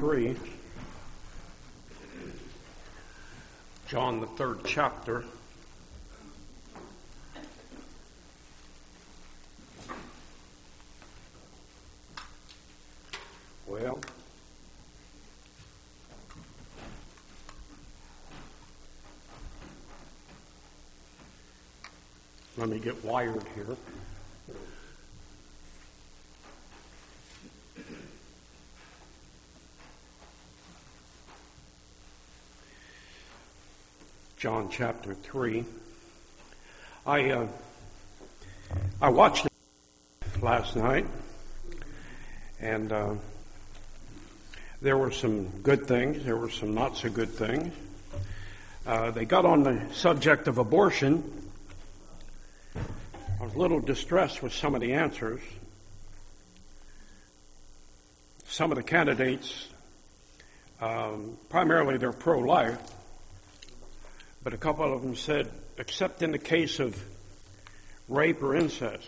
3. John, the 3rd chapter. Well, let me get wired here. John chapter 3. I watched it last night, and there were some good things. There were some not so good things. They got on the subject of abortion. I was a little distressed with some of the answers. Some of the candidates, primarily they're pro-life, but a couple of them said, except in the case of rape or incest.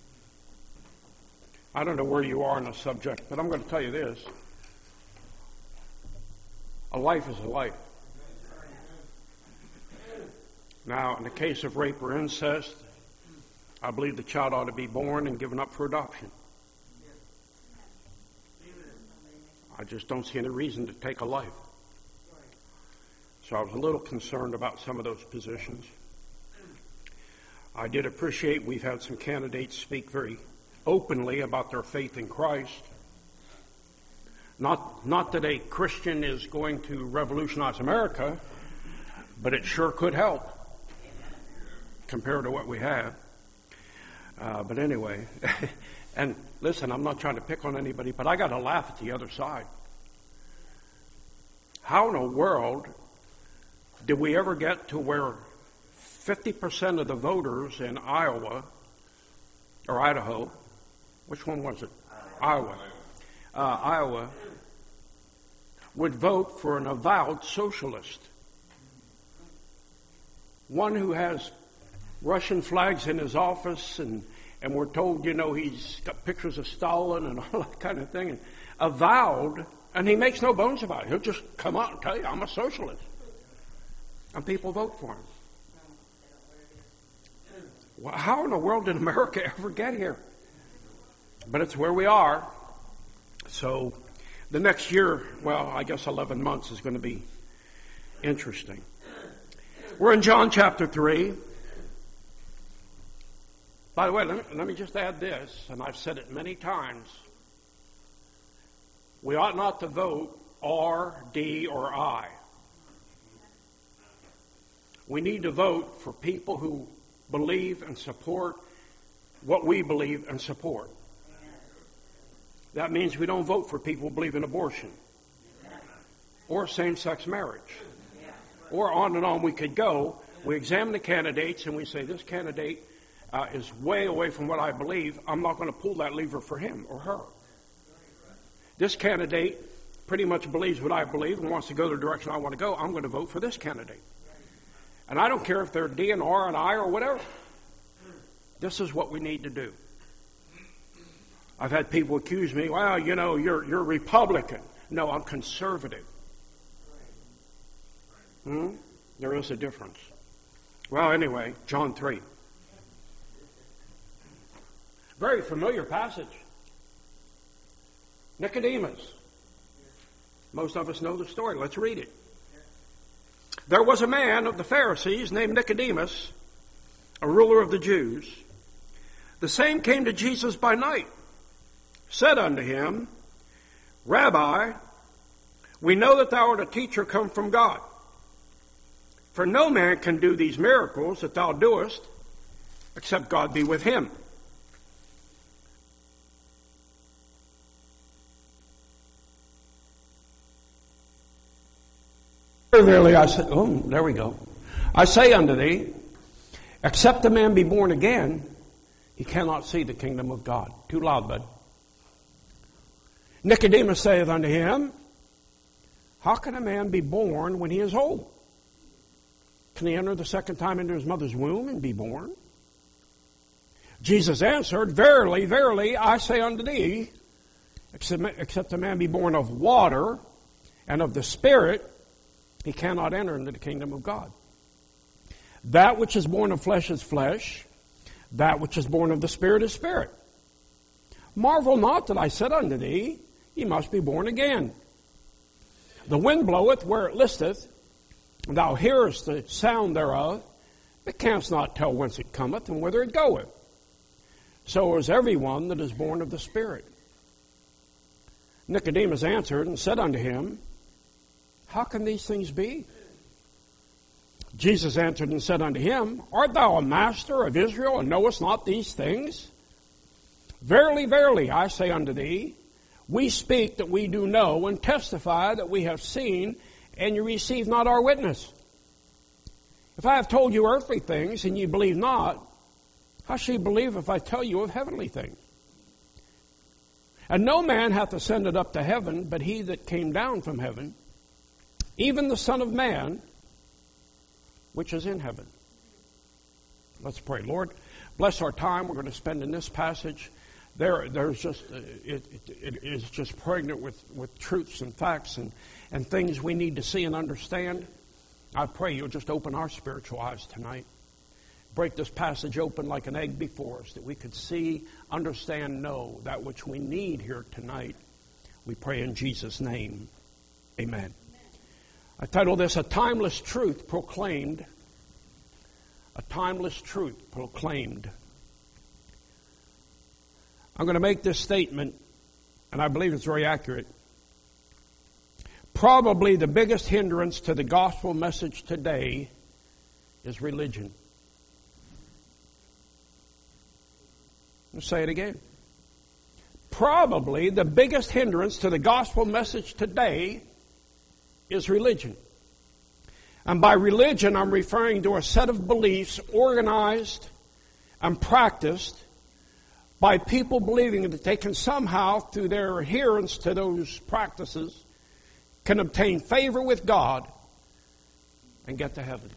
I don't know where you are on the subject, but I'm going to tell you this. A life is a life. Now, in the case of rape or incest, I believe the child ought to be born and given up for adoption. I just don't see any reason to take a life. So I was a little concerned about some of those positions. I did appreciate we've had some candidates speak very openly about their faith in Christ. Not that a Christian is going to revolutionize America, but it sure could help compared to what we have. But anyway, and listen, I'm not trying to pick on anybody, but I got to laugh at the other side. How in the world did we ever get to where 50% of the voters in Iowa, or Idaho, which one was it? Iowa would vote for an avowed socialist. One who has Russian flags in his office, and we're told, he's got pictures of Stalin and all that kind of thing. And avowed, and he makes no bones about it. He'll just come out and tell you, I'm a socialist. And people vote for him. Well, how in the world did America ever get here? But it's where we are. So the next year, I guess 11 months is going to be interesting. We're in John chapter 3. By the way, let me just add this, and I've said it many times. We ought not to vote R, D, or I. We need to vote for people who believe and support what we believe and support. That means we don't vote for people who believe in abortion or same-sex marriage or on and on we could go. We examine the candidates and we say, this candidate is way away from what I believe. I'm not going to pull that lever for him or her. This candidate pretty much believes what I believe and wants to go the direction I want to go. I'm going to vote for this candidate. And I don't care if they're D and R and I or whatever. This is what we need to do. I've had people accuse me, you're Republican. No, I'm conservative. There is a difference. Well, anyway, John 3. Very familiar passage. Nicodemus. Most of us know the story. Let's read it. There was a man of the Pharisees named Nicodemus, a ruler of the Jews. The same came to Jesus by night, said unto him, Rabbi, we know that thou art a teacher come from God. For no man can do these miracles that thou doest, except God be with him. Verily I say, there we go. I say unto thee, except a man be born again, he cannot see the kingdom of God. Too loud, bud. Nicodemus saith unto him, how can a man be born when he is old? Can he enter the second time into his mother's womb and be born? Jesus answered, verily, verily, I say unto thee, except a man be born of water and of the Spirit, he cannot enter into the kingdom of God. That which is born of flesh is flesh. That which is born of the Spirit is spirit. Marvel not that I said unto thee, ye must be born again. The wind bloweth where it listeth, and thou hearest the sound thereof, but canst not tell whence it cometh and whither it goeth. So is every one that is born of the Spirit. Nicodemus answered and said unto him, how can these things be? Jesus answered and said unto him, art thou a master of Israel, and knowest not these things? Verily, verily, I say unto thee, we speak that we do know, and testify that we have seen, and you receive not our witness. If I have told you earthly things, and ye believe not, how shall you believe if I tell you of heavenly things? And no man hath ascended up to heaven, but he that came down from heaven, even the Son of Man, which is in heaven. Let's pray. Lord, bless our time we're going to spend in this passage. There's just it is just pregnant with truths and facts and things we need to see and understand. I pray you'll just open our spiritual eyes tonight. Break this passage open like an egg before us, that we could see, understand, know that which we need here tonight. We pray in Jesus' name. Amen. I title this, A Timeless Truth Proclaimed. A Timeless Truth Proclaimed. I'm going to make this statement, and I believe it's very accurate. Probably the biggest hindrance to the gospel message today is religion. I'll say it again. Probably the biggest hindrance to the gospel message today is religion. And by religion, I'm referring to a set of beliefs organized and practiced by people believing that they can somehow, through their adherence to those practices, can obtain favor with God and get to heaven.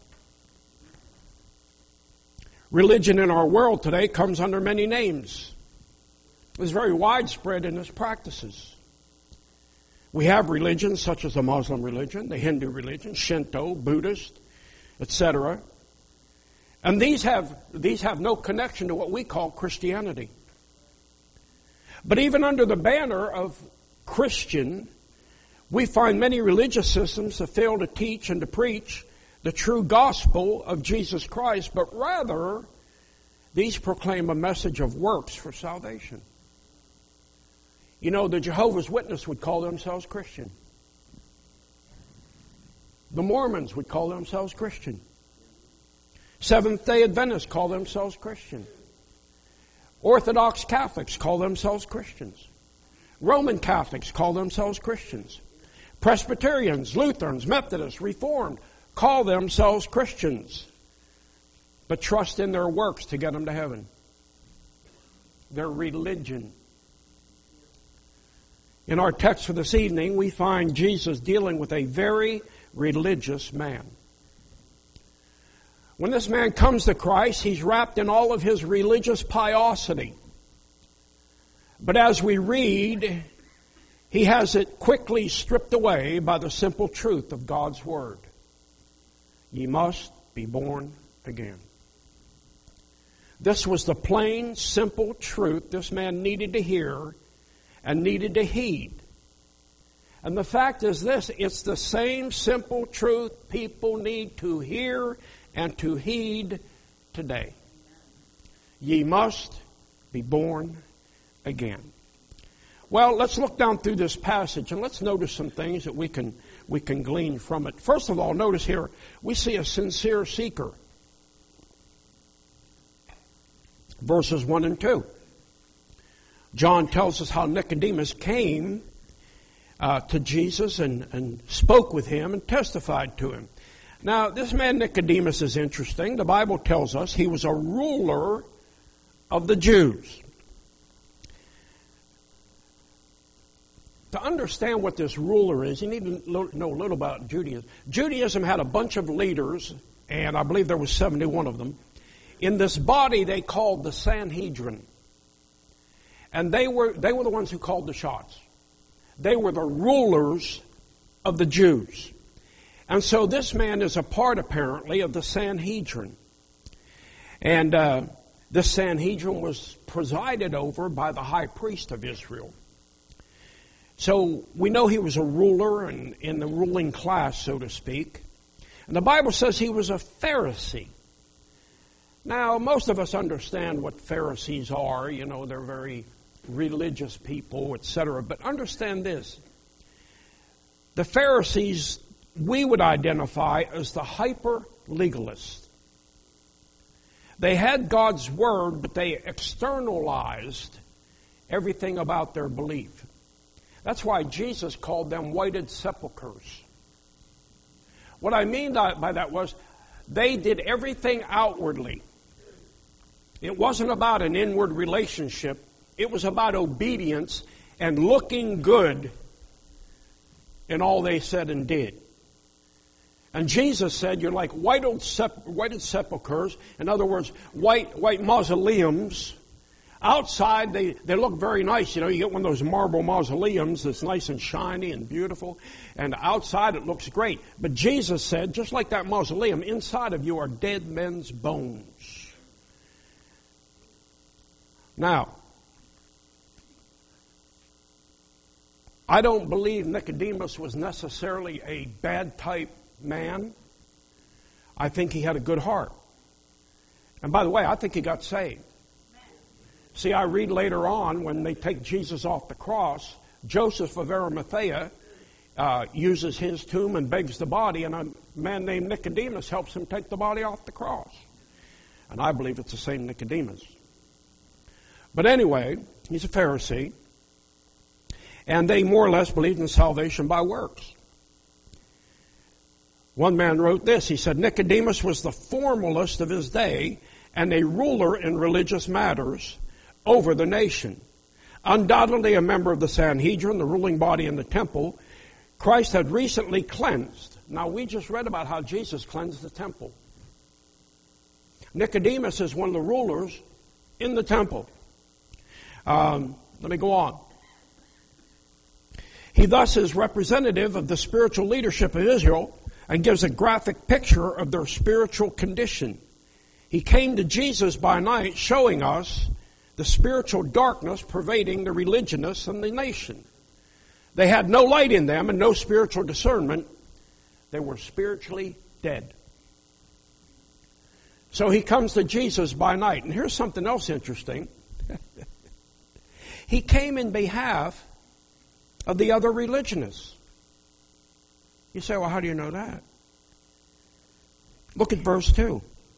Religion in our world today comes under many names. It's very widespread in its practices. We have religions such as the Muslim religion, the Hindu religion, Shinto, Buddhist, etc. And these have no connection to what we call Christianity. But even under the banner of Christian, we find many religious systems that fail to teach and to preach the true gospel of Jesus Christ, but rather these proclaim a message of works for salvation. You know, the Jehovah's Witnesses would call themselves Christian. The Mormons would call themselves Christian. Seventh-day Adventists call themselves Christian. Orthodox Catholics call themselves Christians. Roman Catholics call themselves Christians. Presbyterians, Lutherans, Methodists, Reformed call themselves Christians, but trust in their works to get them to heaven. Their religion. In our text for this evening, we find Jesus dealing with a very religious man. When this man comes to Christ, he's wrapped in all of his religious piosity. But as we read, he has it quickly stripped away by the simple truth of God's Word. Ye must be born again. This was the plain, simple truth this man needed to hear and needed to heed. And the fact is this, it's the same simple truth people need to hear and to heed today. Ye must be born again. Well, let's look down through this passage and let's notice some things that we can glean from it. First of all, notice here, we see a sincere seeker. Verses 1 and 2. John tells us how Nicodemus came to Jesus and spoke with him and testified to him. Now, this man Nicodemus is interesting. The Bible tells us he was a ruler of the Jews. To understand what this ruler is, you need to know a little about Judaism. Judaism had a bunch of leaders, and I believe there was 71 of them. In this body they called the Sanhedrin. And they were the ones who called the shots. They were the rulers of the Jews. And so this man is a part, apparently, of the Sanhedrin. And this Sanhedrin was presided over by the high priest of Israel. So we know he was a ruler and in the ruling class, so to speak. And the Bible says he was a Pharisee. Now, most of us understand what Pharisees are. You know, they're very religious people, etc. But understand this. The Pharisees we would identify as the hyper-legalists. They had God's Word, but they externalized everything about their belief. That's why Jesus called them whited sepulchres. What I mean by that was they did everything outwardly. It wasn't about an inward relationship. It was about obedience and looking good in all they said and did. And Jesus said, you're like whited sepulchres. In other words, white mausoleums. Outside, they look very nice. You know, you get one of those marble mausoleums that's nice and shiny and beautiful. And outside, it looks great. But Jesus said, just like that mausoleum, inside of you are dead men's bones. Now, I don't believe Nicodemus was necessarily a bad type man. I think he had a good heart. And by the way, I think he got saved. See, I read later on when they take Jesus off the cross, Joseph of Arimathea uses his tomb and begs the body, and a man named Nicodemus helps him take the body off the cross. And I believe it's the same Nicodemus. But anyway, he's a Pharisee, and they more or less believed in salvation by works. One man wrote this. He said, Nicodemus was the formalist of his day and a ruler in religious matters over the nation. Undoubtedly a member of the Sanhedrin, the ruling body in the temple, Christ had recently cleansed. Now, we just read about how Jesus cleansed the temple. Nicodemus is one of the rulers in the temple. Let me go on. He thus is representative of the spiritual leadership of Israel and gives a graphic picture of their spiritual condition. He came to Jesus by night, showing us the spiritual darkness pervading the religionists and the nation. They had no light in them and no spiritual discernment. They were spiritually dead. So he comes to Jesus by night. And here's something else interesting. He came in behalf of the other religionists. You say, well, how do you know that? Look at verse 2.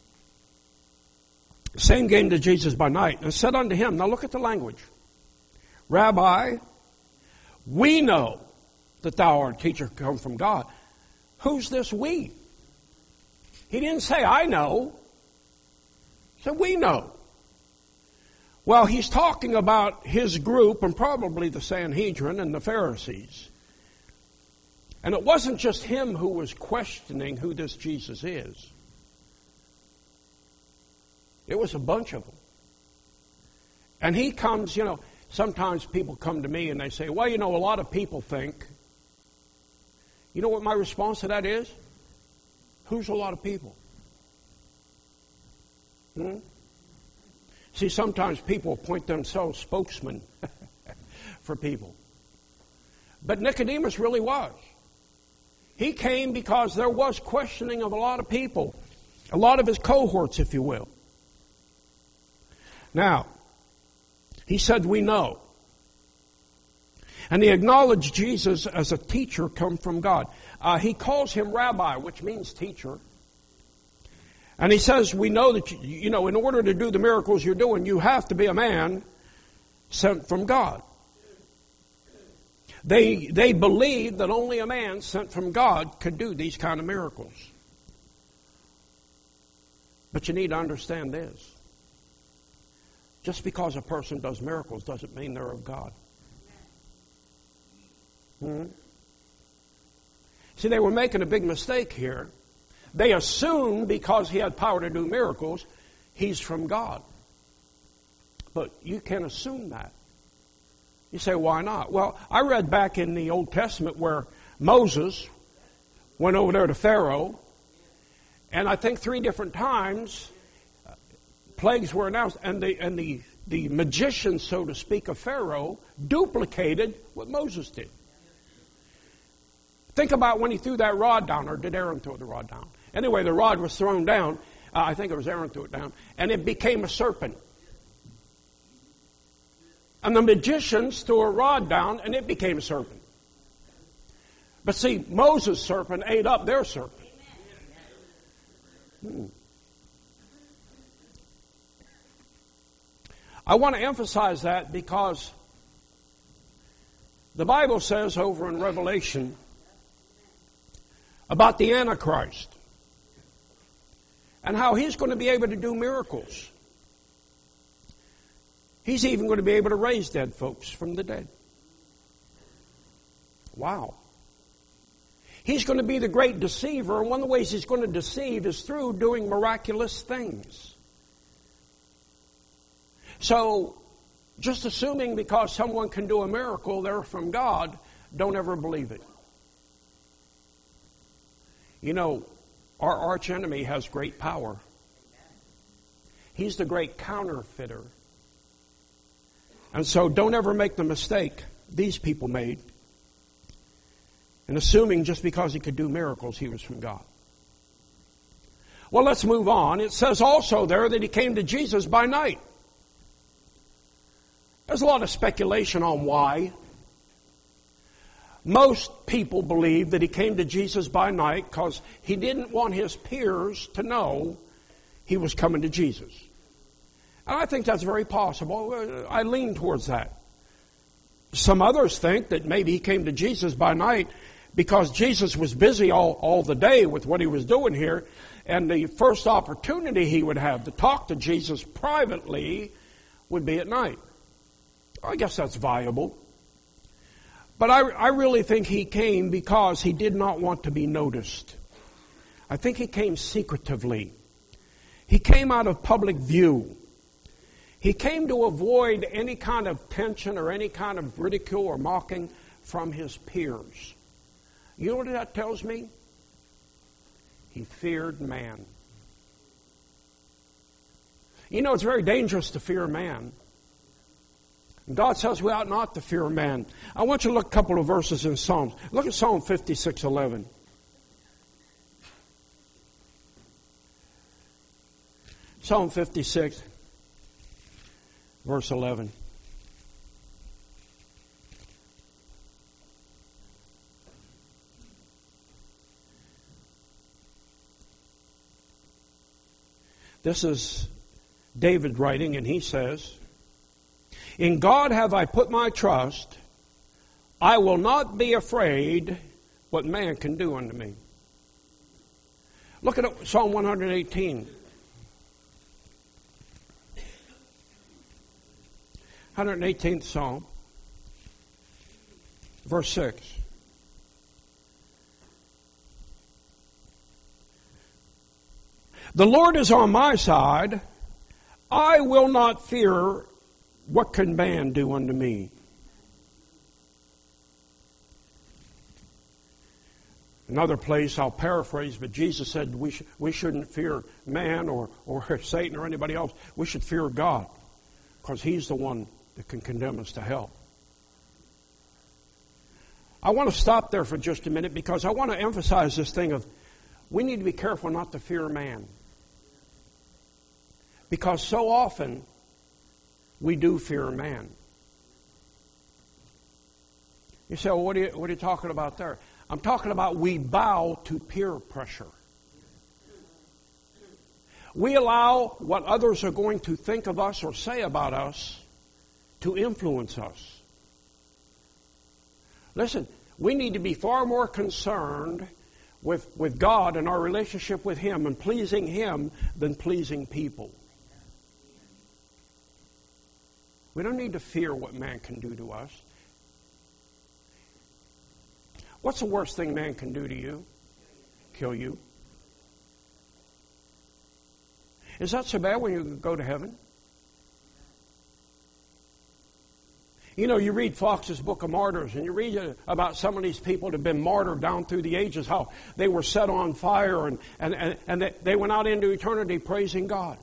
Same came to Jesus by night and said unto him, now look at the language. Rabbi, we know that thou art a teacher come from God. Who's this we? He didn't say, I know. He said, we know. Well, he's talking about his group and probably the Sanhedrin and the Pharisees. And it wasn't just him who was questioning who this Jesus is. It was a bunch of them. And he comes, you know, sometimes people come to me and they say, well, you know, a lot of people think. You know what my response to that is? Who's a lot of people? See, sometimes people appoint themselves spokesmen for people. But Nicodemus really was. He came because there was questioning of a lot of people, a lot of his cohorts, if you will. Now, he said, we know. And he acknowledged Jesus as a teacher come from God. He calls him rabbi, which means teacher. And he says, we know that, you know, in order to do the miracles you're doing, you have to be a man sent from God. They believed that only a man sent from God could do these kind of miracles. But you need to understand this. Just because a person does miracles doesn't mean they're of God. See, they were making a big mistake here. They assumed because he had power to do miracles, he's from God. But you can't assume that. You say, why not? Well, I read back in the Old Testament where Moses went over there to Pharaoh, and I think 3 different times plagues were announced, and the magician, so to speak, of Pharaoh duplicated what Moses did. Think about when he threw that rod down, or did Aaron throw the rod down? Anyway, the rod was thrown down. I think it was Aaron threw it down, and it became a serpent. And the magicians threw a rod down, and it became a serpent. But see, Moses' serpent ate up their serpent. I want to emphasize that because the Bible says over in Revelation about the Antichrist and how he's going to be able to do miracles. He's even going to be able to raise dead folks from the dead. Wow. He's going to be the great deceiver, and one of the ways he's going to deceive is through doing miraculous things. So, just assuming because someone can do a miracle, they're from God, don't ever believe it. You know, our arch enemy has great power. He's the great counterfeiter. And so don't ever make the mistake these people made in assuming just because he could do miracles, he was from God. Well, let's move on. It says also there that he came to Jesus by night. There's a lot of speculation on why. Most people believe that he came to Jesus by night because he didn't want his peers to know he was coming to Jesus. And I think that's very possible. I lean towards that. Some others think that maybe he came to Jesus by night because Jesus was busy all the day with what he was doing here, and the first opportunity he would have to talk to Jesus privately would be at night. I guess that's viable. But I really think he came because he did not want to be noticed. I think he came secretively. He came out of public view. He came to avoid any kind of tension or any kind of ridicule or mocking from his peers. You know what that tells me? He feared man. You know, it's very dangerous to fear man. God says we ought not to fear man. I want you to look a couple of verses in Psalms. Look at Psalm 56:11. Psalm 56, verse 11. This is David writing, and he says, "In God have I put my trust. I will not be afraid what man can do unto me." Look at Psalm 118. 118th Psalm, verse 6. "The Lord is on my side. I will not fear what can man do unto me." Another place, I'll paraphrase, but Jesus said we shouldn't fear man or Satan or anybody else. We should fear God because he's the one that can condemn us to hell. I want to stop there for just a minute because I want to emphasize this thing of we need to be careful not to fear man. Because so often we do fear man. You say, well, what are you talking about there? I'm talking about we bow to peer pressure. We allow what others are going to think of us or say about us to influence us. Listen, we need to be far more concerned with God and our relationship with Him and pleasing Him than pleasing people. We don't need to fear what man can do to us. What's the worst thing man can do to you? Kill you. Is that so bad when you go to heaven? You know, you read Fox's Book of Martyrs, and you read about some of these people that have been martyred down through the ages, how they were set on fire, and they went out into eternity praising God.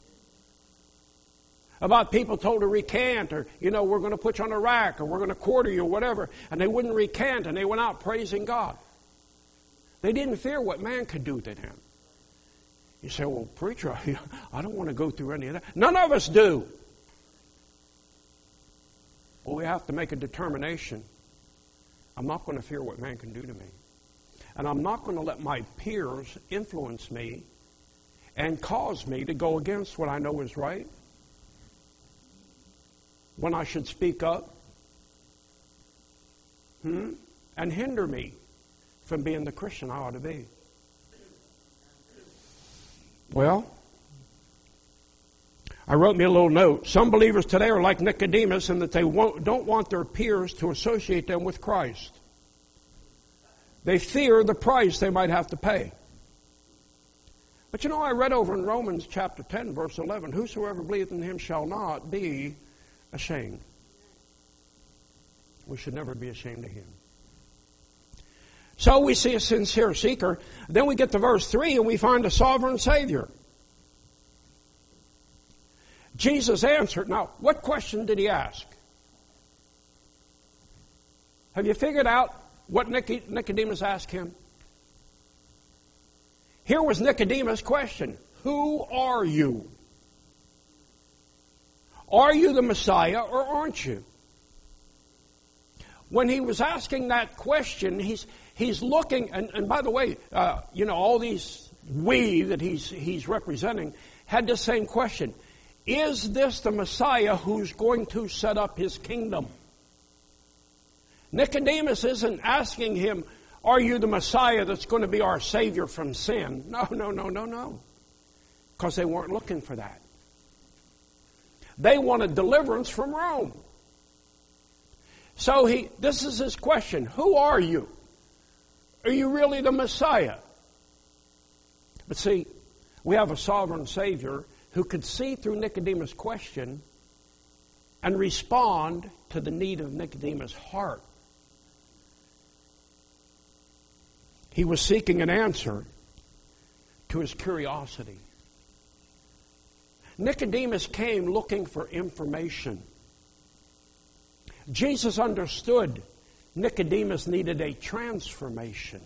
About people told to recant, or, you know, we're going to put you on a rack, or we're going to quarter you, or whatever, and they wouldn't recant, and they went out praising God. They didn't fear what man could do to them. You say, well, preacher, I don't want to go through any of that. None of us do. Well, we have to make a determination. I'm not going to fear what man can do to me. And I'm not going to let my peers influence me and cause me to go against what I know is right. When I should speak up. And hinder me from being the Christian I ought to be. Well, I wrote me a little note. Some believers today are like Nicodemus in that they don't want their peers to associate them with Christ. They fear the price they might have to pay. But you know, I read over in Romans chapter 10, verse 11, whosoever believeth in him shall not be ashamed. We should never be ashamed of him. So we see a sincere seeker. Then we get to verse 3 and we find a sovereign Savior. Jesus answered. Now, what question did he ask? Have you figured out what Nicodemus asked him? Here was Nicodemus' question. Who are you? Are you the Messiah or aren't you? When he was asking that question, he's looking, and by the way, all these we that he's representing had the same question. Is this the Messiah who's going to set up his kingdom? Nicodemus isn't asking him, are you the Messiah that's going to be our Savior from sin? No. Because they weren't looking for that. They wanted deliverance from Rome. So this is his question. Who are you? Are you really the Messiah? But see, we have a sovereign Savior who could see through Nicodemus' question and respond to the need of Nicodemus' heart. He was seeking an answer to his curiosity. Nicodemus came looking for information. Jesus understood Nicodemus needed a transformation.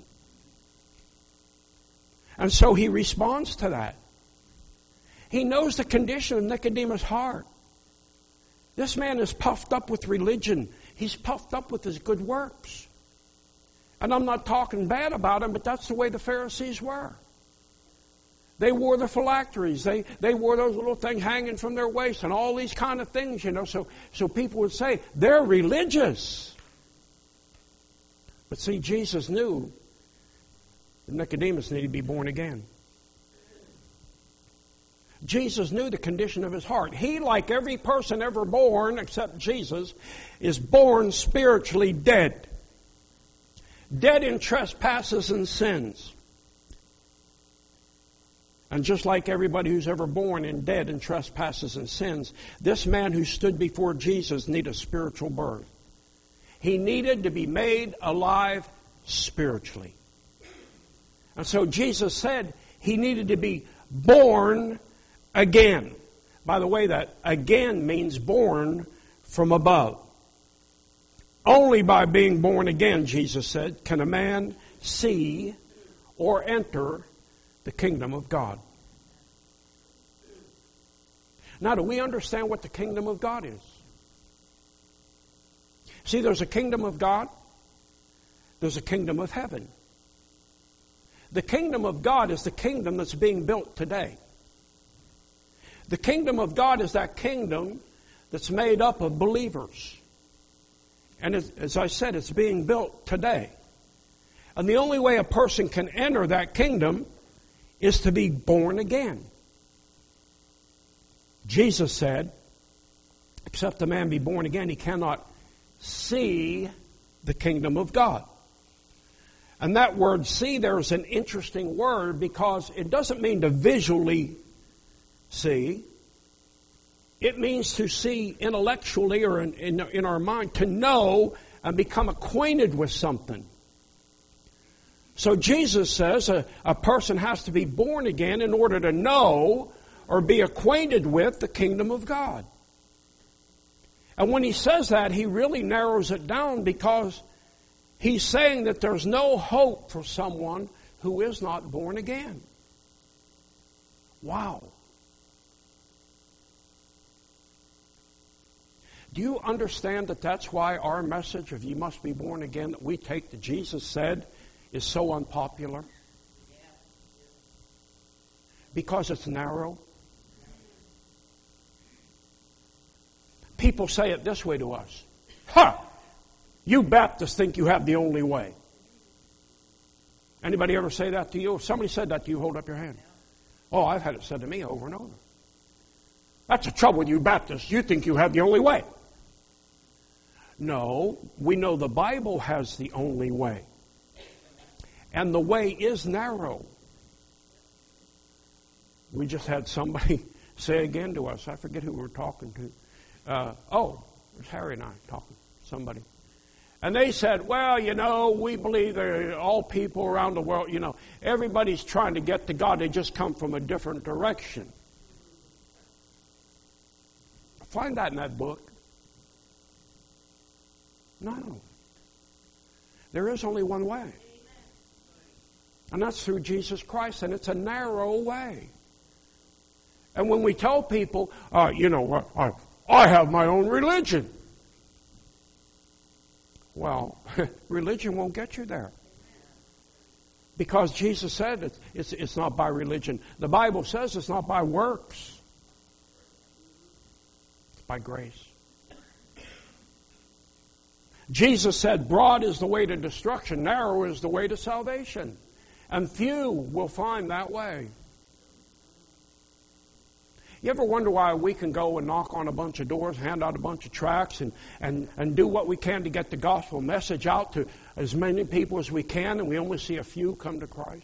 And so he responds to that. He knows the condition of Nicodemus' heart. This man is puffed up with religion. He's puffed up with his good works. And I'm not talking bad about him, but that's the way the Pharisees were. They wore the phylacteries. They wore those little things hanging from their waist and all these kind of things, So people would say, they're religious. But see, Jesus knew that Nicodemus needed to be born again. Jesus knew the condition of his heart. He, like every person ever born, except Jesus, is born spiritually dead. Dead in trespasses and sins. And just like everybody who's ever born and dead in trespasses and sins, this man who stood before Jesus needed a spiritual birth. He needed to be made alive spiritually. And so Jesus said he needed to be born again. By the way, that again means born from above. Only by being born again, Jesus said, can a man see or enter the kingdom of God. Now, do we understand what the kingdom of God is? See, there's a kingdom of God. There's a kingdom of heaven. The kingdom of God is the kingdom that's being built today. The kingdom of God is that kingdom that's made up of believers. And as I said, it's being built today. And the only way a person can enter that kingdom is to be born again. Jesus said, except a man be born again, he cannot see the kingdom of God. And that word see there is an interesting word because it doesn't mean to visually see. It means to see intellectually or in our mind, to know and become acquainted with something. So Jesus says a person has to be born again in order to know or be acquainted with the kingdom of God. And when he says that, he really narrows it down, because he's saying that there's no hope for someone who is not born again. Wow. Do you understand that that's why our message of you must be born again that we take that Jesus said is so unpopular? Because it's narrow. People say it this way to us. You Baptists think you have the only way. Anybody ever say that to you? If somebody said that to you, hold up your hand. Oh, I've had it said to me over and over. That's the trouble with you Baptists. You think you have the only way. No, we know the Bible has the only way. And the way is narrow. We just had somebody say again to us, I forget who we were talking to. It was Harry and I talking to somebody. And they said, well, we believe that all people around the world, everybody's trying to get to God. They just come from a different direction. Find that in that book. No. There is only one way. And that's through Jesus Christ, and it's a narrow way. And when we tell people, I have my own religion. Well, religion won't get you there. Because Jesus said it's not by religion. The Bible says it's not by works. It's by grace. Jesus said, broad is the way to destruction, narrow is the way to salvation. And few will find that way. You ever wonder why we can go and knock on a bunch of doors, hand out a bunch of tracts, and do what we can to get the gospel message out to as many people as we can, and we only see a few come to Christ?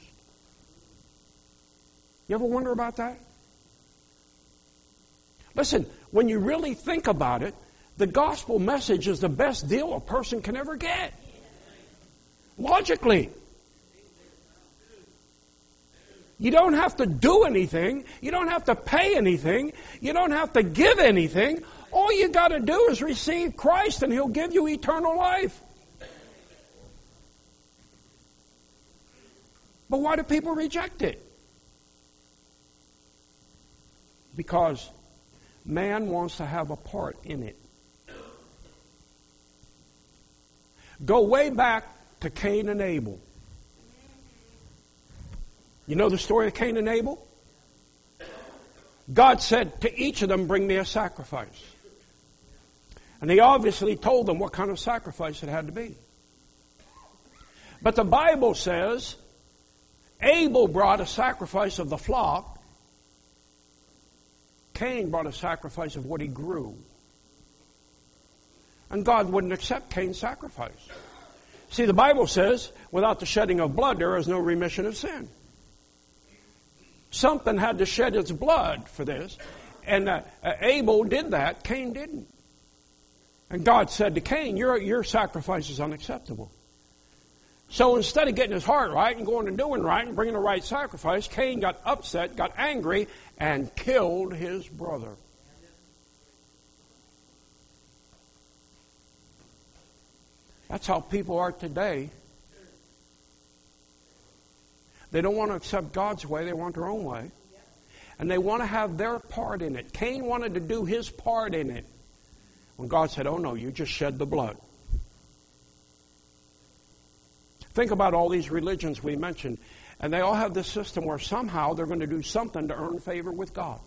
You ever wonder about that? Listen, when you really think about it, the gospel message is the best deal a person can ever get. Logically. You don't have to do anything. You don't have to pay anything. You don't have to give anything. All you got to do is receive Christ and He'll give you eternal life. But why do people reject it? Because man wants to have a part in it. Go way back to Cain and Abel. You know the story of Cain and Abel? God said to each of them, bring me a sacrifice. And He obviously told them what kind of sacrifice it had to be. But the Bible says Abel brought a sacrifice of the flock. Cain brought a sacrifice of what he grew. And God wouldn't accept Cain's sacrifice. See, the Bible says, without the shedding of blood, there is no remission of sin. Something had to shed its blood for this. And Abel did that. Cain didn't. And God said to Cain, your sacrifice is unacceptable. So instead of getting his heart right and going and doing right and bringing the right sacrifice, Cain got upset, got angry, and killed his brother. That's how people are today. They don't want to accept God's way. They want their own way. And they want to have their part in it. Cain wanted to do his part in it. When God said, oh no, you just shed the blood. Think about all these religions we mentioned. And they all have this system where somehow they're going to do something to earn favor with God.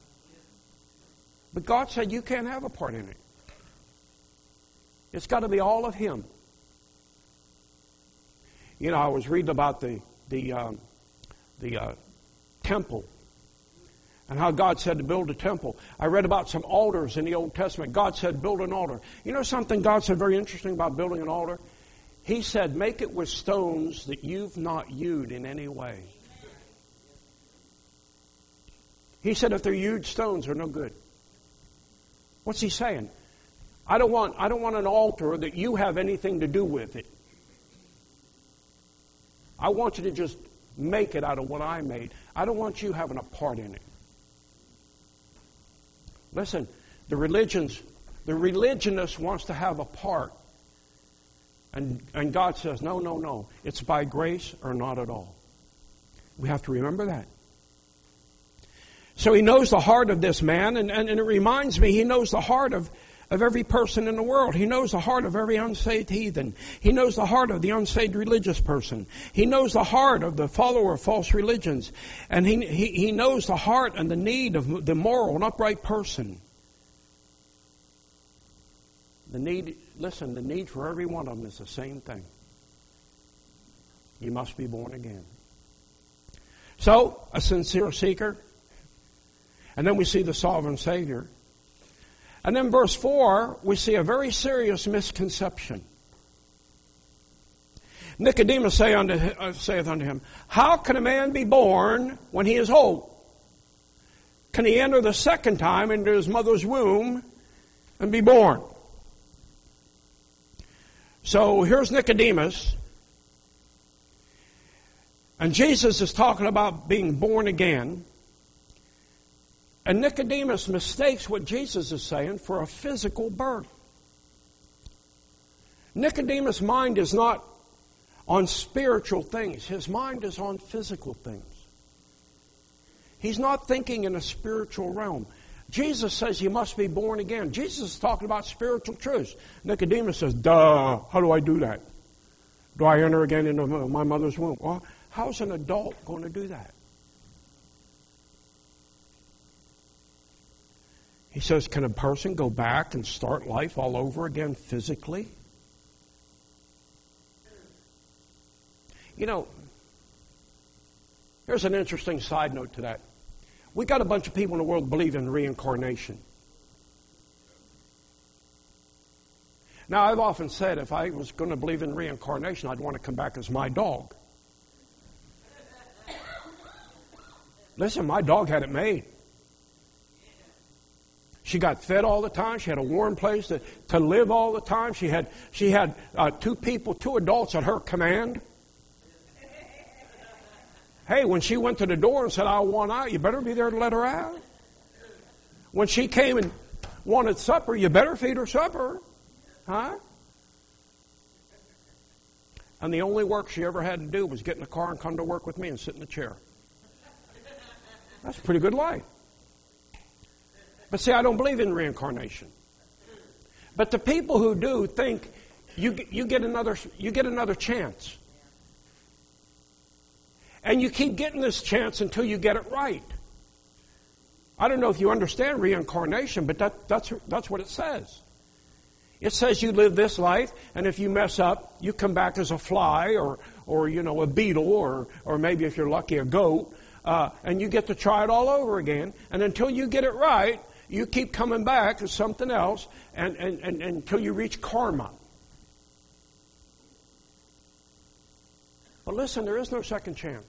But God said you can't have a part in it. It's got to be all of Him. You know, I was reading about the temple and how God said to build a temple. I read about some altars in the Old Testament. God said, build an altar. You know something God said very interesting about building an altar? He said, make it with stones that you've not hewed in any way. He said, if they're hewed stones, they're no good. What's he saying? I don't want an altar that you have anything to do with it. I want you to just make it out of what I made. I don't want you having a part in it. Listen, the religionist wants to have a part. And God says, no, no, no. It's by grace or not at all. We have to remember that. So he knows the heart of this man, and it reminds me, he knows the heart of every person in the world. He knows the heart of every unsaved heathen. He knows the heart of the unsaved religious person. He knows the heart of the follower of false religions. And he knows the heart and the need of the moral and upright person. The need for every one of them is the same thing. You must be born again. So, a sincere seeker. And then we see the sovereign Savior. And then verse 4, we see a very serious misconception. Nicodemus saith unto him, How can a man be born when he is old? Can he enter the second time into his mother's womb and be born? So here's Nicodemus. And Jesus is talking about being born again. And Nicodemus mistakes what Jesus is saying for a physical birth. Nicodemus' mind is not on spiritual things. His mind is on physical things. He's not thinking in a spiritual realm. Jesus says you must be born again. Jesus is talking about spiritual truths. Nicodemus says, duh, how do I do that? Do I enter again into my mother's womb? Well, how's an adult going to do that? He says, can a person go back and start life all over again physically? You know, here's an interesting side note to that. We got a bunch of people in the world believe in reincarnation. Now, I've often said if I was going to believe in reincarnation, I'd want to come back as my dog. Listen, my dog had it made. She got fed all the time. She had a warm place to live all the time. She had two adults at her command. Hey, when she went to the door and said, I want out, you better be there to let her out. When she came and wanted supper, you better feed her supper. Huh? And the only work she ever had to do was get in the car and come to work with me and sit in the chair. That's a pretty good life. But see, I don't believe in reincarnation. But the people who do think you get another chance. And you keep getting this chance until you get it right. I don't know if you understand reincarnation, but that's what it says. It says you live this life, and if you mess up, you come back as a fly or a beetle or maybe if you're lucky a goat, and you get to try it all over again. And until you get it right, you keep coming back as something else and until you reach karma. But listen, there is no second chance.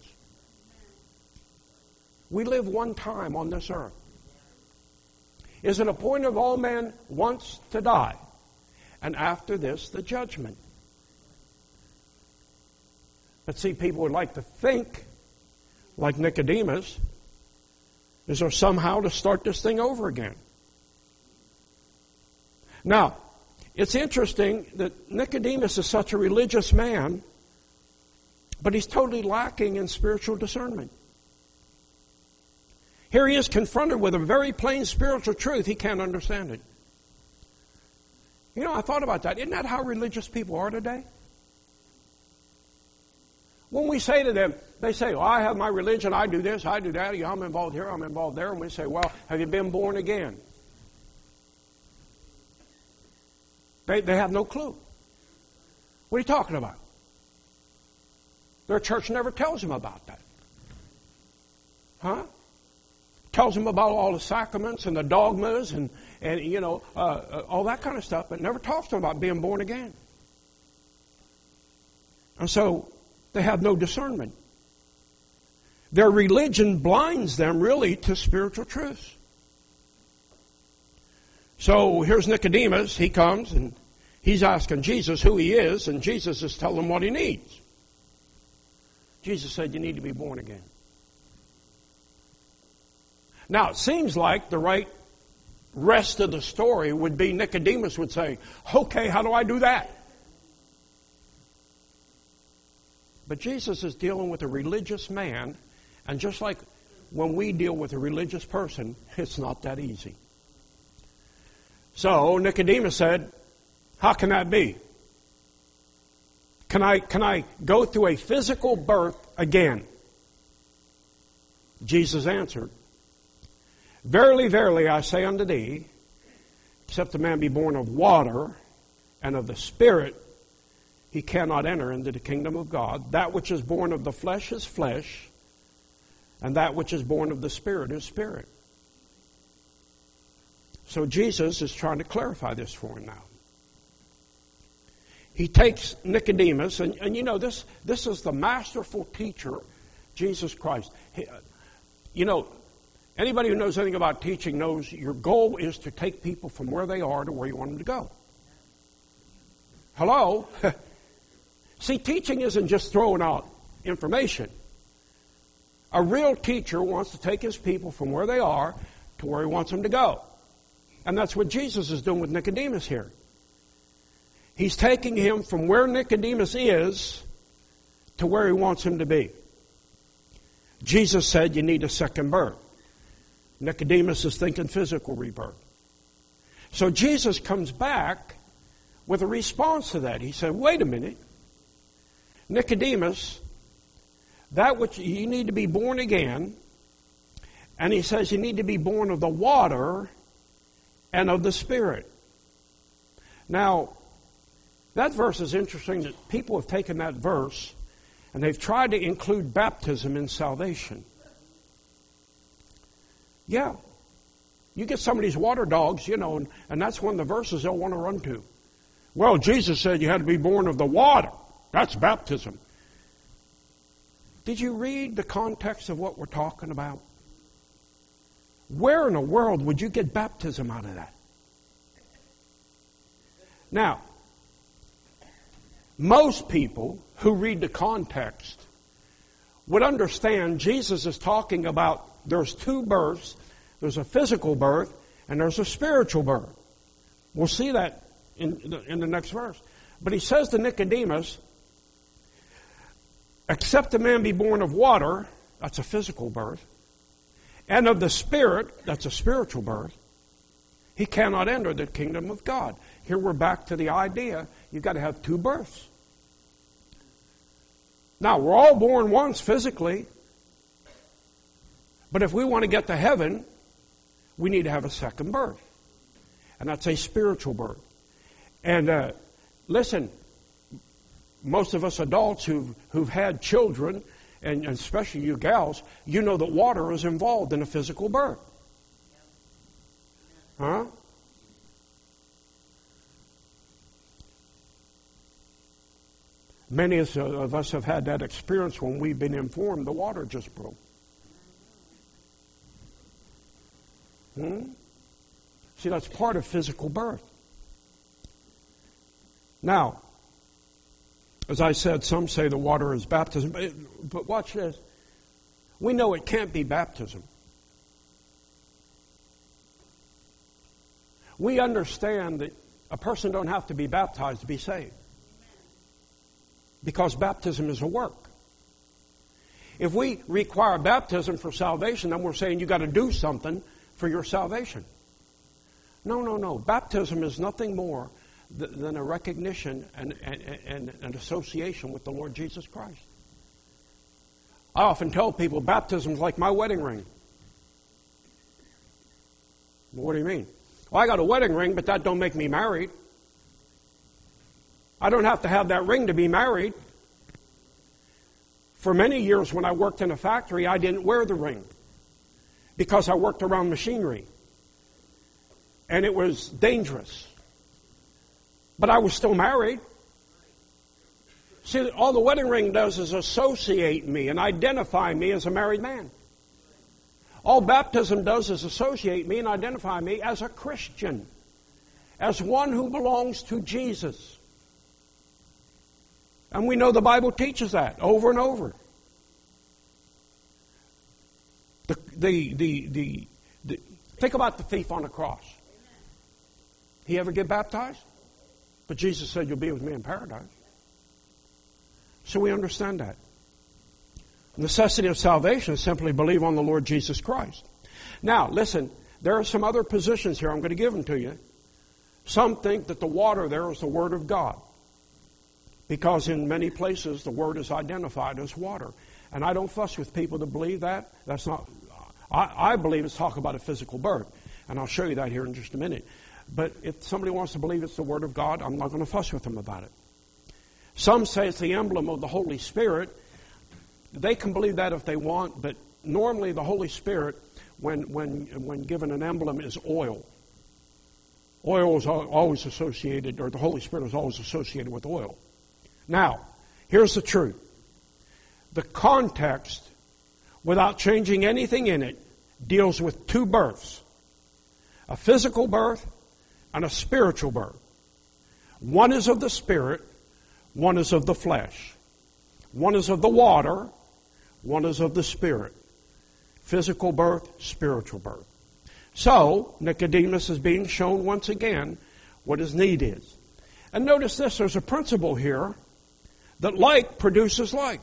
We live one time on this earth. Is it appointed of all men once to die, and after this the judgment? But see, people would like to think, like Nicodemus, is there somehow to start this thing over again? Now, it's interesting that Nicodemus is such a religious man, but he's totally lacking in spiritual discernment. Here he is confronted with a very plain spiritual truth. He can't understand it. You know, I thought about that. Isn't that how religious people are today? When we say to them, they say, oh, I have my religion, I do this, I do that, I'm involved here, I'm involved there. And we say, well, have you been born again? They have no clue. What are you talking about? Their church never tells them about that. Huh? Tells them about all the sacraments and the dogmas and all that kind of stuff, but never talks to them about being born again. And so they have no discernment. Their religion blinds them really to spiritual truths. So here's Nicodemus. He comes and he's asking Jesus who he is, and Jesus is telling him what he needs. Jesus said, you need to be born again. Now, it seems like the right rest of the story would be Nicodemus would say, okay, how do I do that? But Jesus is dealing with a religious man, and just like when we deal with a religious person, it's not that easy. So Nicodemus said, how can that be? Can I go through a physical birth again? Jesus answered, verily, verily, I say unto thee, except a man be born of water and of the Spirit, he cannot enter into the kingdom of God. That which is born of the flesh is flesh, and that which is born of the Spirit is spirit. So Jesus is trying to clarify this for him now. He takes Nicodemus, and you know, this is the masterful teacher, Jesus Christ. Anybody who knows anything about teaching knows your goal is to take people from where they are to where you want them to go. Hello? See, teaching isn't just throwing out information. A real teacher wants to take his people from where they are to where he wants them to go. And that's what Jesus is doing with Nicodemus here. He's taking him from where Nicodemus is to where he wants him to be. Jesus said you need a second birth. Nicodemus is thinking physical rebirth. So Jesus comes back with a response to that. He said, wait a minute. Nicodemus, that which you need to be born again, and he says you need to be born of the water and of the Spirit. Now, that verse is interesting that people have taken that verse and they've tried to include baptism in salvation. Yeah. You get some of these water dogs, and that's one of the verses they'll want to run to. Well, Jesus said you had to be born of the water. That's baptism. Did you read the context of what we're talking about? Where in the world would you get baptism out of that? Now, most people who read the context would understand Jesus is talking about there's two births. There's a physical birth and there's a spiritual birth. We'll see that in the next verse. But he says to Nicodemus, except a man be born of water, that's a physical birth, and of the Spirit, that's a spiritual birth, he cannot enter the kingdom of God. Here we're back to the idea, you've got to have two births. Now, we're all born once physically, but if we want to get to heaven, we need to have a second birth. And that's a spiritual birth. And listen, most of us adults who've had children, and especially you gals, you know that water is involved in a physical birth. Huh? Many of us have had that experience when we've been informed the water just broke. See, that's part of physical birth. Now, as I said, some say the water is baptism, but watch this. We know it can't be baptism. We understand that a person don't have to be baptized to be saved. Because baptism is a work. If we require baptism for salvation, then we're saying you got to do something for your salvation. No. Baptism is nothing more than a recognition and an association with the Lord Jesus Christ. I often tell people baptism is like my wedding ring. Well, what do you mean? Well, I got a wedding ring, but that don't make me married. I don't have to have that ring to be married. For many years when I worked in a factory, I didn't wear the ring because I worked around machinery. And it was dangerous. But I was still married. See, all the wedding ring does is associate me and identify me as a married man. All baptism does is associate me and identify me as a Christian. as one who belongs to Jesus. And we know the Bible teaches that over and over. Think about the thief on the cross. He ever get baptized? But Jesus said, you'll be with me in paradise. So we understand that. The necessity of salvation is simply believe on the Lord Jesus Christ. Now, listen, there are some other positions here. I'm going to give them to you. Some think that the water there is the Word of God, because in many places the Word is identified as water. And I don't fuss with people that believe that. That's not. I believe it's talk about a physical birth. And I'll show you that here in just a minute. But if somebody wants to believe it's the Word of God, I'm not going to fuss with them about it. Some say it's the emblem of the Holy Spirit. They can believe that if they want, but normally the Holy Spirit, when given an emblem, is oil. Oil is always associated, or the Holy Spirit is always associated with oil. Now, here's the truth. The context, without changing anything in it, deals with two births. A physical birth and a spiritual birth. One is of the Spirit, one is of the flesh. One is of the water, one is of the Spirit. Physical birth, spiritual birth. So, Nicodemus is being shown once again what his need is. And notice this, there's a principle here that like produces like.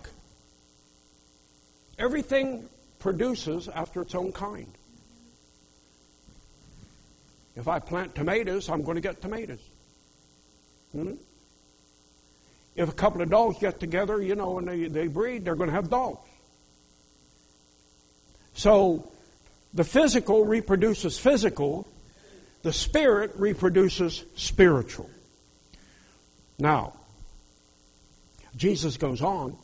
Everything produces after its own kind. If I plant tomatoes, I'm going to get tomatoes. If a couple of dogs get together, and they breed, they're going to have dogs. So, the physical reproduces physical. The spirit reproduces spiritual. Now, Jesus goes on,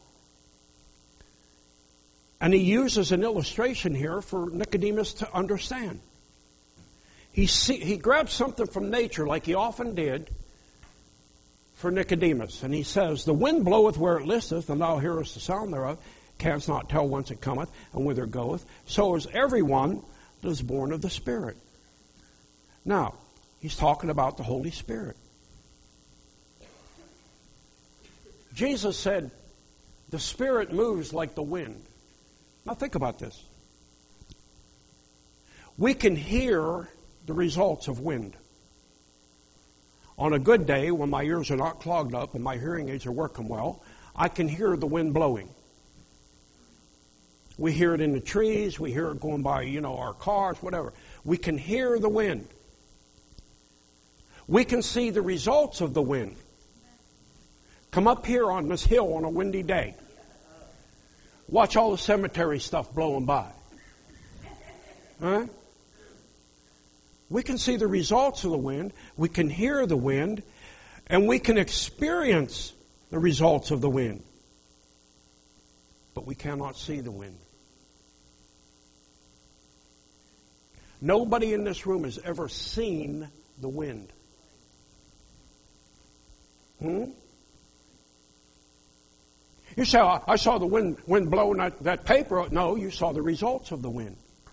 and he uses an illustration here for Nicodemus to understand. He grabs something from nature, like he often did for Nicodemus, and he says, the wind bloweth where it listeth, and thou hearest the sound thereof, canst not tell whence it cometh, and whither it goeth. So is everyone that is born of the Spirit. Now, he's talking about the Holy Spirit. Jesus said, the Spirit moves like the wind. Now think about this. We can hear the results of wind. On a good day, when my ears are not clogged up and my hearing aids are working well, I can hear the wind blowing. We hear it in the trees, we hear it going by, our cars, whatever. We can hear the wind. We can see the results of the wind. Come up here on this hill on a windy day. Watch all the cemetery stuff blowing by. Huh? We can see the results of the wind, we can hear the wind, and we can experience the results of the wind. But we cannot see the wind. Nobody in this room has ever seen the wind. You say, I saw the wind blowing that paper. No, you saw the results of the wind.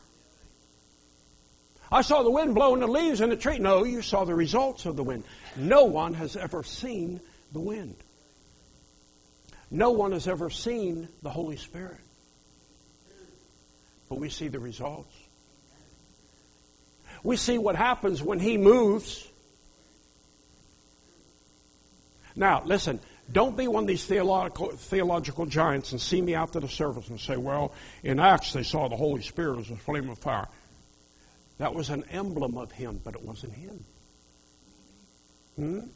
I saw the wind blowing the leaves in the tree. No, you saw the results of the wind. No one has ever seen the wind. No one has ever seen the Holy Spirit. But we see the results. We see what happens when He moves. Now, listen, don't be one of these theological giants and see me after the service and say, well, in Acts they saw the Holy Spirit as a flame of fire. That was an emblem of Him, but it wasn't Him.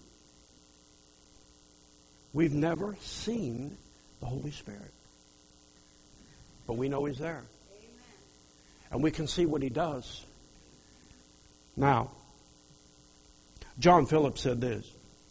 We've never seen the Holy Spirit. But we know He's there. And we can see what He does. Now, John Phillips said this.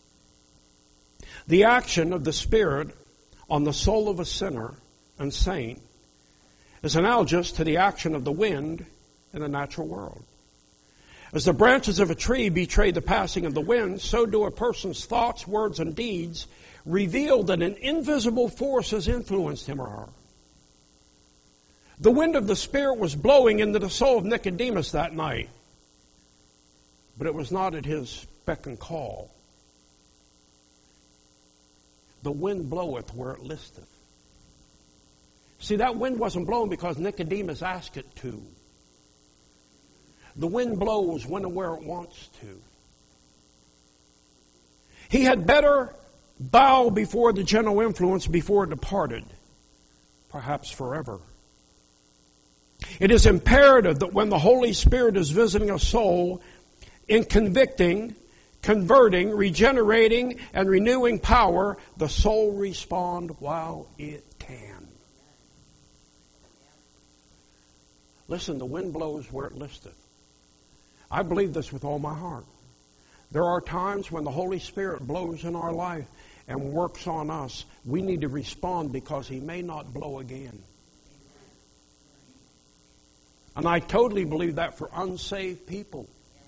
The action of the Spirit on the soul of a sinner and saint is analogous to the action of the wind in the natural world. As the branches of a tree betray the passing of the wind, so do a person's thoughts, words, and deeds reveal that an invisible force has influenced him or her. The wind of the Spirit was blowing into the soul of Nicodemus that night, but it was not at his beck and call. The wind bloweth where it listeth. See, that wind wasn't blowing because Nicodemus asked it to. The wind blows when and where it wants to. He had better bow before the gentle influence before it departed, perhaps forever. It is imperative that when the Holy Spirit is visiting a soul in convicting, converting, regenerating, and renewing power, the soul respond while it can. Listen, the wind blows where it listeth. I believe this with all my heart. There are times when the Holy Spirit blows in our life and works on us. We need to respond because He may not blow again. And I totally believe that for unsaved people.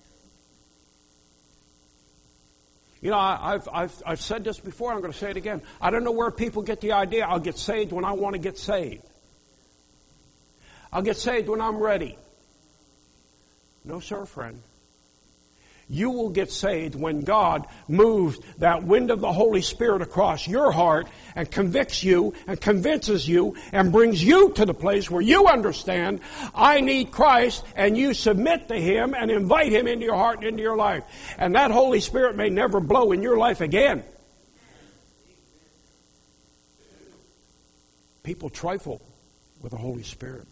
You know, I've said this before, I'm going to say it again. I don't know where people get the idea I'll get saved when I want to get saved. I'll get saved when I'm ready. No, sir, friend. You will get saved when God moves that wind of the Holy Spirit across your heart and convicts you and convinces you and brings you to the place where you understand, I need Christ, and you submit to Him and invite Him into your heart and into your life. And that Holy Spirit may never blow in your life again. People trifle with the Holy Spirit.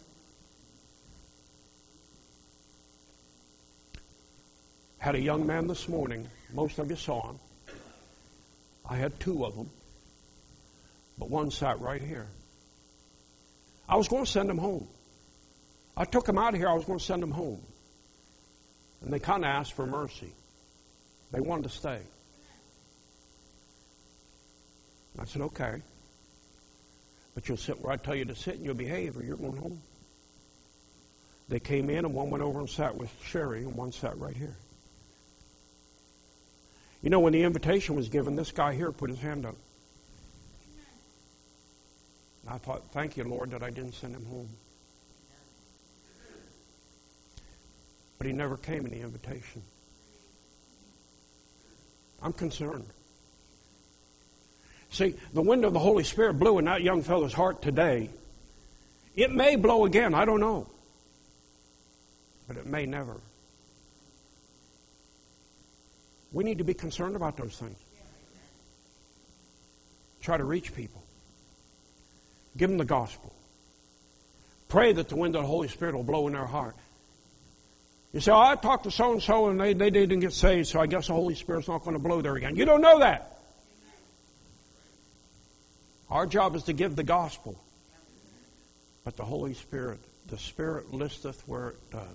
Had a young man this morning. Most of you saw him. I had two of them, but one sat right here. I was going to send him home. I took him out of here. I was going to send him home. And they kind of asked for mercy. They wanted to stay. I said, okay. But you'll sit where I tell you to sit and you'll behave or you're going home. They came in and one went over and sat with Sherry and one sat right here. You know, when the invitation was given, this guy here put his hand up. I thought, thank you, Lord, that I didn't send him home. But he never came in the invitation. I'm concerned. See, the wind of the Holy Spirit blew in that young fellow's heart today. It may blow again, I don't know. But it may never. We need to be concerned about those things. Try to reach people. Give them the gospel. Pray that the wind of the Holy Spirit will blow in their heart. You say, oh, I talked to so-and-so and they didn't get saved, so I guess the Holy Spirit's not going to blow there again. You don't know that. Our job is to give the gospel. But the Holy Spirit, the Spirit listeth where it does.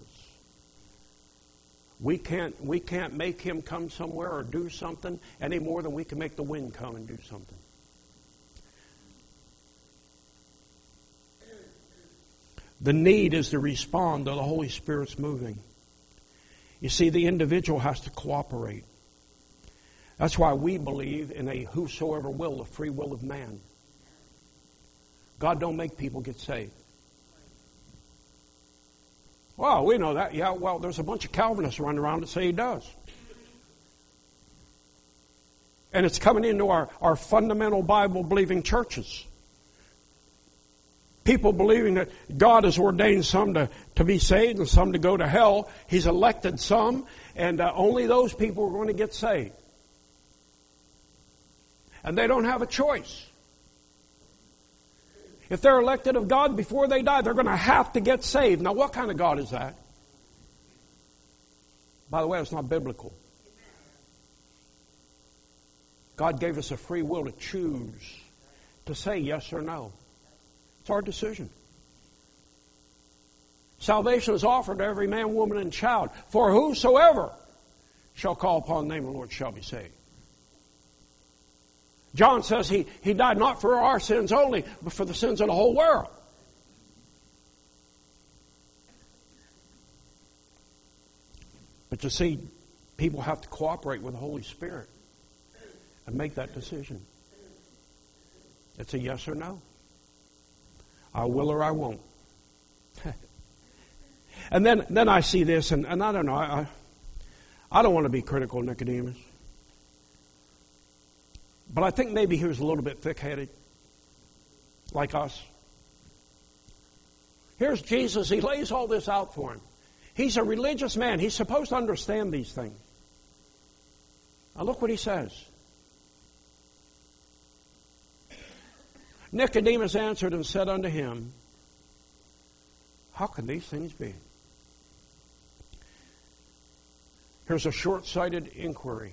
We can't make Him come somewhere or do something any more than we can make the wind come and do something. The need is to respond to the Holy Spirit's moving. You see, the individual has to cooperate. That's why we believe in a whosoever will, the free will of man. God don't make people get saved. Well, we know that. Yeah, well, there's a bunch of Calvinists running around that say He does. And it's coming into our fundamental Bible-believing churches. People believing that God has ordained some to be saved and some to go to hell. He's elected some, and only those people are going to get saved. And they don't have a choice. If they're elected of God before they die, they're going to have to get saved. Now, what kind of God is that? By the way, it's not biblical. God gave us a free will to choose to say yes or no. It's our decision. Salvation is offered to every man, woman, and child. For whosoever shall call upon the name of the Lord shall be saved. John says he died not for our sins only, but for the sins of the whole world. But you see, people have to cooperate with the Holy Spirit and make that decision. It's a yes or no. I will or I won't. And then I see this, and I don't know. I don't want to be critical of Nicodemus. But I think maybe he was a little bit thick-headed, like us. Here's Jesus. He lays all this out for him. He's a religious man. He's supposed to understand these things. Now look what he says. Nicodemus answered and said unto him, how can these things be? Here's a short-sighted inquiry.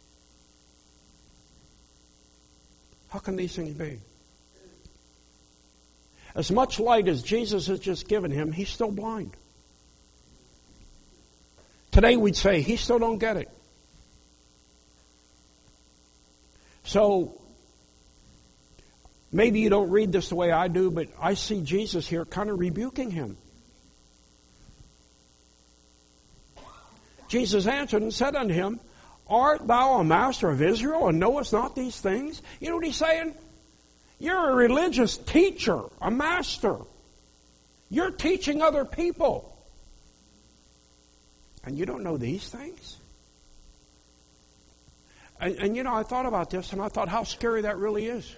How can these things be? As much light as Jesus has just given him, he's still blind. Today we'd say, he still don't get it. So, maybe you don't read this the way I do, but I see Jesus here kind of rebuking him. Jesus answered and said unto him, art thou a master of Israel, and knowest not these things? You know what he's saying? You're a religious teacher, a master. You're teaching other people. And you don't know these things? And you know, I thought about this, and I thought how scary that really is.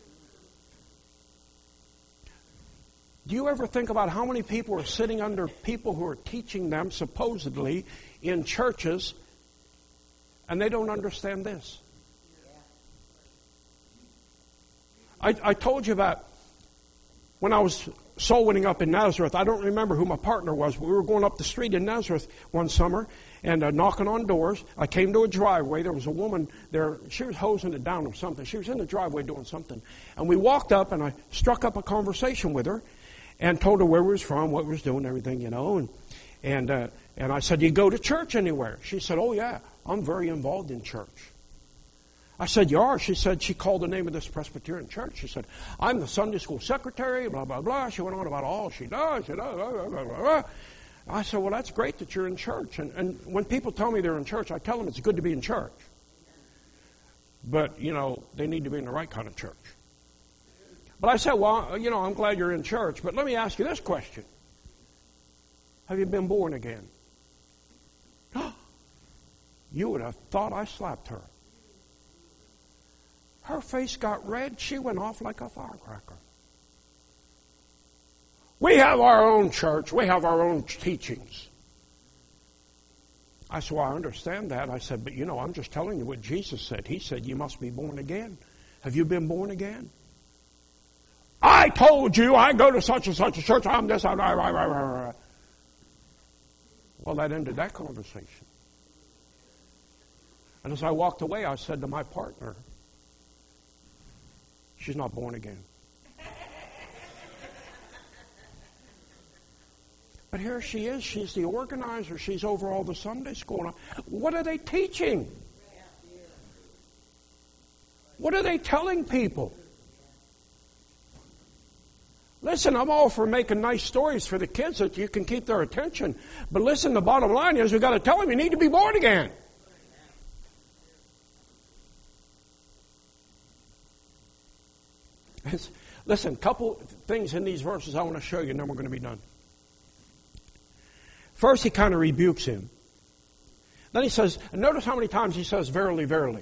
Do you ever think about how many people are sitting under people who are teaching them, supposedly, in churches, and they don't understand this? I told you about when I was soul winning up in Nazareth. I don't remember who my partner was, but we were going up the street in Nazareth one summer and knocking on doors. I came to a driveway. There was a woman there. She was hosing it down or something. She was in the driveway doing something. And we walked up, and I struck up a conversation with her and told her where we was from, what we was doing, everything, you know. And I said, do you go to church anywhere? She said, oh, yeah, I'm very involved in church. I said, you are? She said, she called the name of this Presbyterian church. She said, I'm the Sunday school secretary, blah, blah, blah. She went on about all she does. Blah, blah, blah, blah. I said, well, that's great that you're in church. And when people tell me they're in church, I tell them it's good to be in church. But, you know, they need to be in the right kind of church. But I said, well, you know, I'm glad you're in church, but let me ask you this question. Have you been born again? You would have thought I slapped her. Her face got red. She went off like a firecracker. We have our own church. We have our own teachings. I said, well, I understand that. I said, but you know, I'm just telling you what Jesus said. He said, you must be born again. Have you been born again? I told you I go to such and such a church. I'm this. Well, that ended that conversation. And as I walked away, I said to my partner, she's not born again. But here she is. She's the organizer. She's over all the Sunday school. What are they teaching? What are they telling people? Listen, I'm all for making nice stories for the kids that you can keep their attention. But listen, the bottom line is we've got to tell them you need to be born again. Listen, a couple things in these verses I want to show you, and then we're going to be done. First, he kind of rebukes him. Then he says, and notice how many times he says, verily, verily.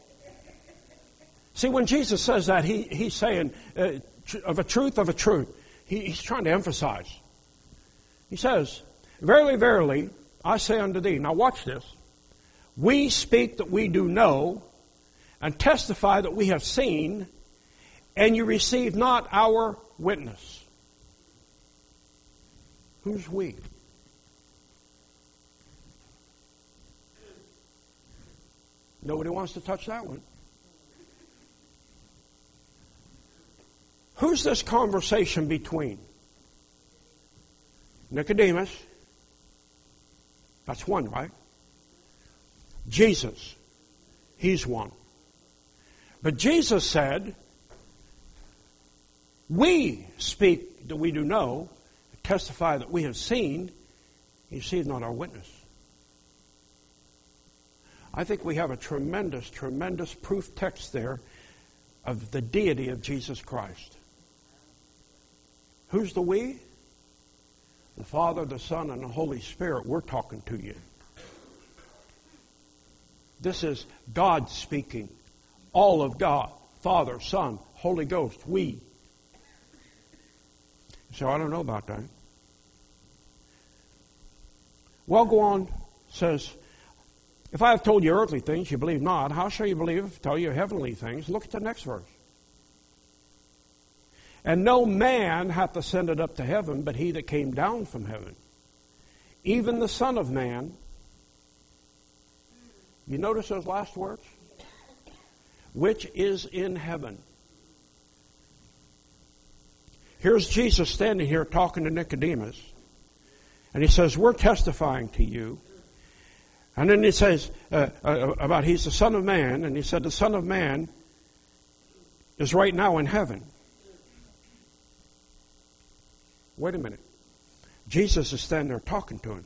See, when Jesus says that, he's saying, of a truth. He's trying to emphasize. He says, verily, verily, I say unto thee. Now watch this. We speak that we do know, and testify that we have seen, and you receive not our witness. Who's we? Nobody wants to touch that one. Who's this conversation between? Nicodemus. That's one, right? Jesus. He's one. But Jesus said, we speak that we do know, testify that we have seen, you receive not our witness. I think we have a tremendous, tremendous proof text there of the deity of Jesus Christ. Who's the we? The Father, the Son, and the Holy Spirit. We're talking to you. This is God speaking. All of God. Father, Son, Holy Ghost. We. So I don't know about that. Well, go on. Says, if I have told you earthly things, you believe not. How shall you believe if I tell you heavenly things? Look at the next verse. And no man hath ascended up to heaven, but he that came down from heaven, even the Son of Man. You notice those last words? Which is in heaven. Here's Jesus standing here talking to Nicodemus. And he says, we're testifying to you. And then he says about he's the Son of Man. And he said the Son of Man is right now in heaven. Wait a minute. Jesus is standing there talking to him.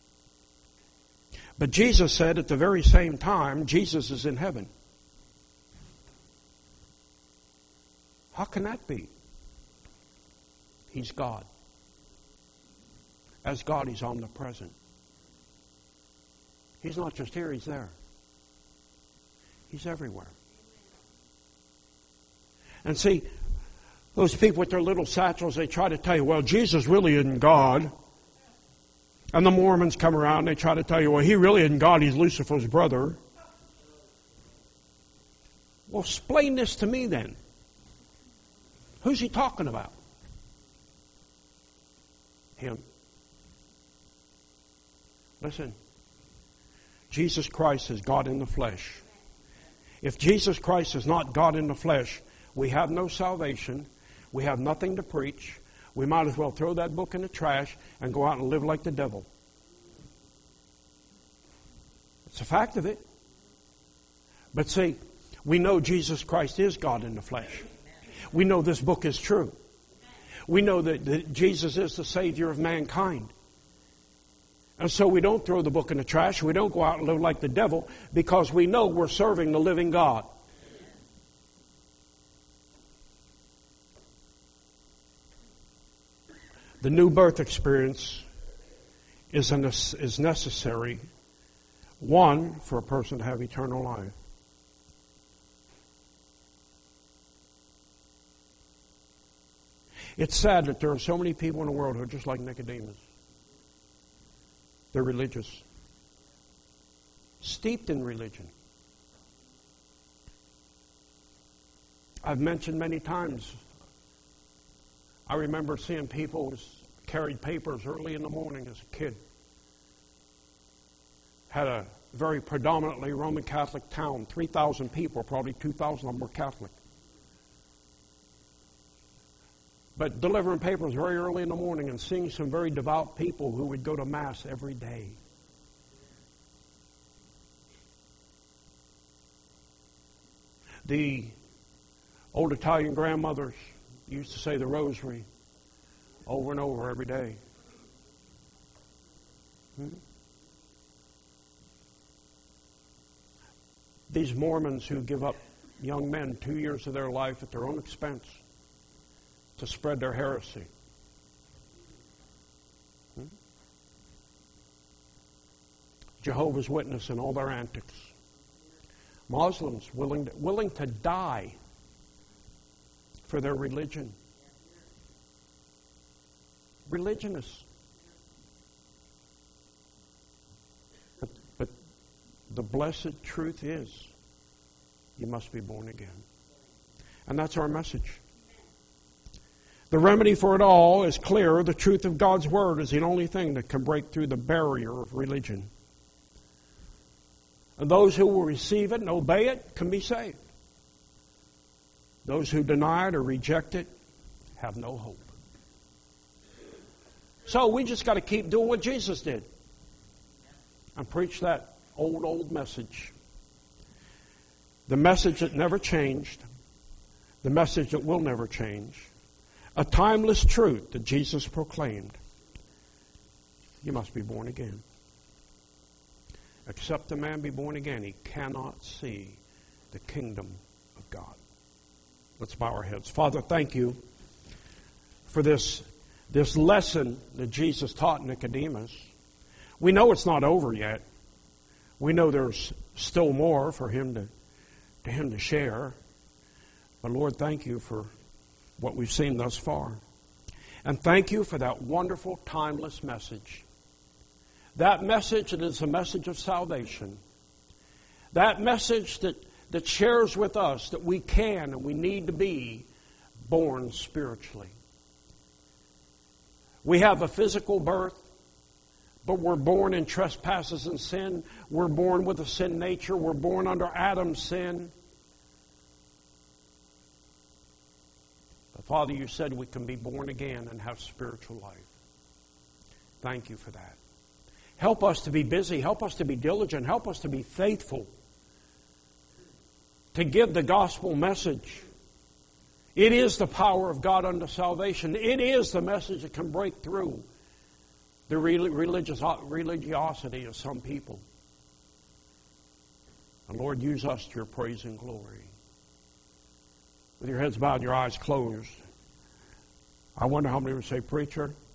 But Jesus said at the very same time, Jesus is in heaven. How can that be? He's God. As God, He's omnipresent. He's not just here, He's there. He's everywhere. And see, those people with their little satchels, they try to tell you, well, Jesus really isn't God. And the Mormons come around and they try to tell you, well, He really isn't God, He's Lucifer's brother. Well, explain this to me then. Who's He talking about? Him. Listen, Jesus Christ is God in the flesh. If Jesus Christ is not God in the flesh, we have no salvation. We have nothing to preach. We might as well throw that book in the trash and go out and live like the devil. It's a fact of it. But see, we know Jesus Christ is God in the flesh. We know this book is true. We know that Jesus is the Savior of mankind. And so we don't throw the book in the trash. We don't go out and live like the devil because we know we're serving the living God. The new birth experience is necessary, one, for a person to have eternal life. It's sad that there are so many people in the world who are just like Nicodemus. They're religious, steeped in religion. I've mentioned many times, I remember seeing people who carried papers early in the morning as a kid. Had a very predominantly Roman Catholic town, 3,000 people, probably 2,000 of them were Catholic. But delivering papers very early in the morning and seeing some very devout people who would go to Mass every day. The old Italian grandmothers used to say the rosary over and over every day. These Mormons who give up young men 2 years of their life at their own expense to spread their heresy. Jehovah's Witness and all their antics. Muslims willing to die for their religion. Religionists. But the blessed truth is, you must be born again. And that's our message. The remedy for it all is clear. The truth of God's Word is the only thing that can break through the barrier of religion. And those who will receive it and obey it can be saved. Those who deny it or reject it have no hope. So we just got to keep doing what Jesus did and preach that old message. The message that never changed. The message that will never change. A timeless truth that Jesus proclaimed. You must be born again. Except a man be born again, he cannot see the kingdom of God. Let's bow our heads. Father, thank you for this lesson that Jesus taught Nicodemus. We know it's not over yet. We know there's still more for him to share. But Lord, thank you for what we've seen thus far. And thank you for that wonderful, timeless message. That message that is a message of salvation. That message that shares with us that we can and we need to be born spiritually. We have a physical birth, but we're born in trespasses and sin. We're born with a sin nature. We're born under Adam's sin. But Father, you said we can be born again and have spiritual life. Thank you for that. Help us to be busy. Help us to be diligent. Help us to be faithful. To give the gospel message. It is the power of God unto salvation. It is the message that can break through the religiosity of some people. And Lord, use us to your praise and glory. With your heads bowed and your eyes closed, I wonder how many would say, Preacher,